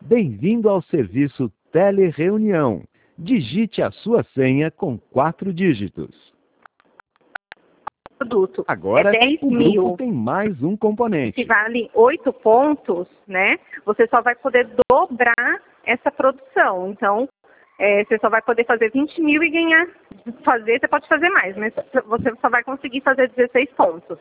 Bem-vindo ao serviço Telereunião. Digite a sua senha com 4 dígitos. Produto Agora, é 10 o mil, grupo tem mais um componente. que vale 8 pontos, né? Você só vai poder dobrar essa produção. Então, você só vai poder fazer 20 mil e ganhar, você pode fazer mais, mas você só vai conseguir fazer 16 pontos.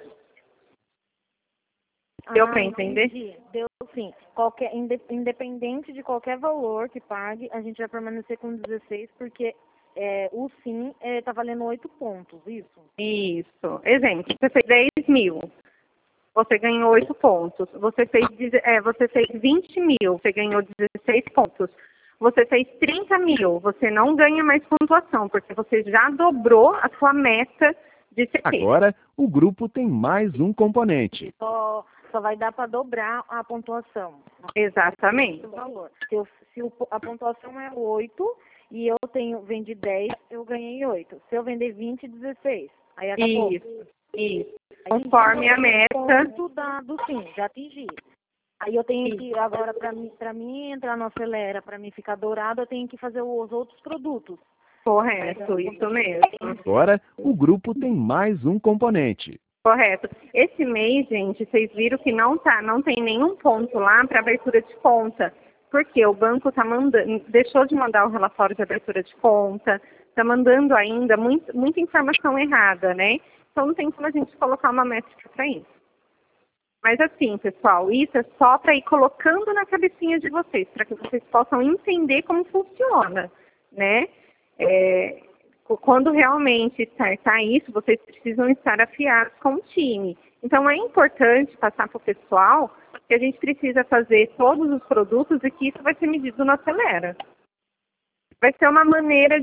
Deu para entender? Entendi. Deu sim. Independente de qualquer valor que pague, a gente vai permanecer com 16, porque o sim está valendo 8 pontos, isso? Isso. Exemplo, você fez 10 mil, você ganhou 8 pontos. Você fez 20 mil, você ganhou 16 pontos. Você fez 30 mil, você não ganha mais pontuação, porque você já dobrou a sua meta de CP. Agora, o grupo tem mais um componente. Só vai dar para dobrar a pontuação. Exatamente. O valor. A pontuação é 8 e eu vendi 10, eu ganhei 8. Se eu vender 20, 16. Aí acabou. Isso. Conforme a meta. Do sim, já atingi. Aí eu tenho que, agora, para mim entrar no Acelera, para mim ficar dourado, eu tenho que fazer os outros produtos. Correto, isso mesmo. Agora, o grupo tem mais um componente. Correto. Esse mês, gente, vocês viram que não tem nenhum ponto lá para abertura de conta. Porque o banco deixou de mandar o relatório de abertura de conta, está mandando ainda muita informação errada, né? Então não tem como a gente colocar uma métrica para isso. Mas assim, pessoal, isso é só para ir colocando na cabecinha de vocês, para que vocês possam entender como funciona, né? Quando realmente startar isso, vocês precisam estar afiados com o time. Então é importante passar para o pessoal que a gente precisa fazer todos os produtos e que isso vai ser medido no Acelera. Vai ser uma maneira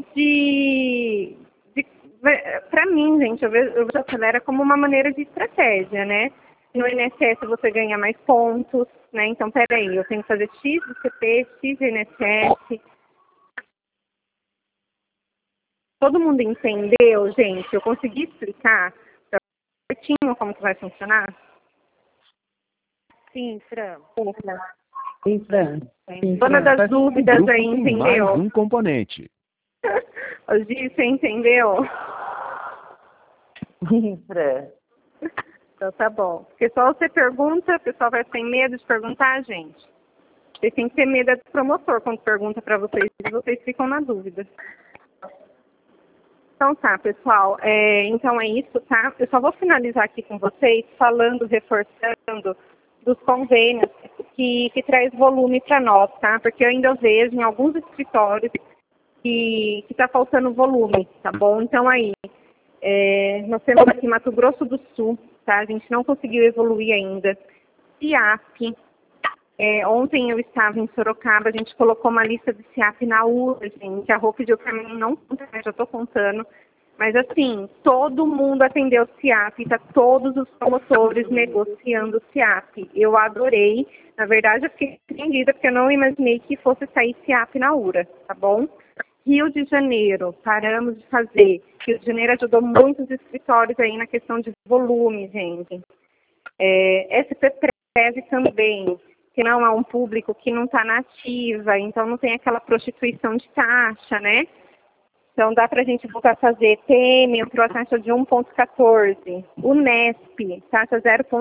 para mim, gente, eu vejo o Acelera como uma maneira de estratégia, né? No INSS você ganha mais pontos, né? Então, peraí, eu tenho que fazer X do CP, X do INSS. Todo mundo entendeu, gente? Eu consegui explicar certinho como que vai funcionar? Sim, Fran. Sim, Fran. Dona das dúvidas aí, entendeu? Mais um componente. Ô, Gi, você entendeu? Sim, Fran. Então tá bom. Porque só você pergunta, o pessoal vai ter medo de perguntar, gente. Vocês têm que ter medo do promotor quando pergunta para vocês e vocês ficam na dúvida. Então tá, pessoal. Então é isso, tá? Eu só vou finalizar aqui com vocês reforçando dos convênios que traz volume para nós, tá? Porque eu ainda vejo em alguns escritórios que está faltando volume, tá bom? Então aí, nós temos aqui Mato Grosso do Sul, tá? A gente não conseguiu evoluir ainda. CIAP. Ontem eu estava em Sorocaba, a gente colocou uma lista de CIAP na URA, gente. A Rô pediu para mim não contar, já estou contando. Mas assim, todo mundo atendeu o CIAP, tá todos os promotores negociando o CIAP. Eu adorei. Na verdade, eu fiquei surpreendida porque eu não imaginei que fosse sair CIAP na URA, tá bom? Rio de Janeiro, paramos de fazer. Rio de Janeiro ajudou muitos escritórios aí na questão de volume, gente. SPPREV também, que não é um público que não está na ativa, então não tem aquela prostituição de taxa, né? Então dá para a gente voltar a fazer TM para a taxa de 1,14. Unesp, taxa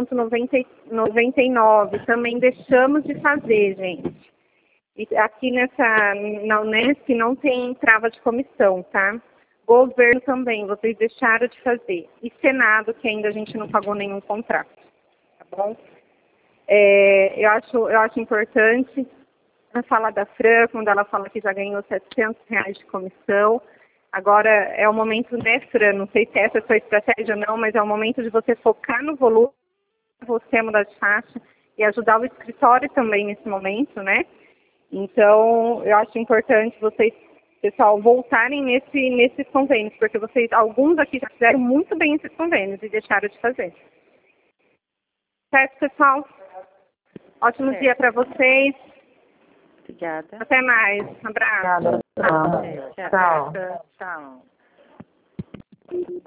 0,99. Também deixamos de fazer, gente. E aqui na Unesp não tem trava de comissão, tá? Governo também, vocês deixaram de fazer. E Senado, que ainda a gente não pagou nenhum contrato, tá bom? Eu acho importante falar da Fran, quando ela fala que já ganhou R$700 de comissão. Agora é o momento, né, Fran? Não sei se essa é a sua estratégia ou não, mas é o momento de você focar no volume, você mudar de faixa e ajudar o escritório também nesse momento, né? Então, eu acho importante vocês, pessoal, voltarem nesses convênios, porque alguns aqui já fizeram muito bem esses convênios e deixaram de fazer. Certo, pessoal? Ótimo dia para vocês. Obrigada. Até mais. Um abraço. Obrigada. Tchau. Tchau.